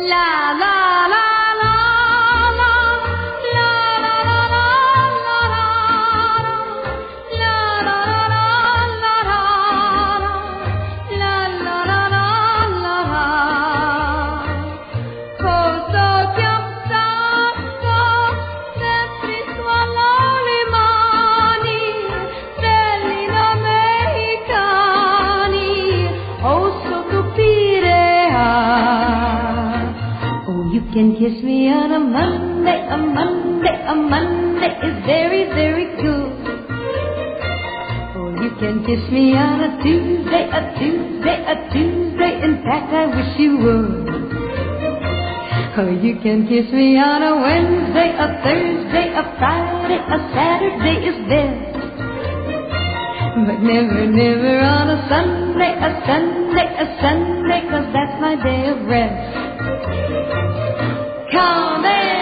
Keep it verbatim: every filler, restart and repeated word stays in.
La la la la la la la la la la la la la la la la. Cosa chiam santo sempre suona le mani belli americani. Oh, so stupire. Oh, you can kiss me on a Monday, a Monday, a Monday is very, very good. Oh, you can kiss me on a Tuesday, a Tuesday, a Tuesday, in fact I wish you would. Oh, you can kiss me on a Wednesday, a Thursday, a Friday, a Saturday is best. But never, never on a Sunday, a Sunday, a Sunday, 'cause that's my day of rest. Come in.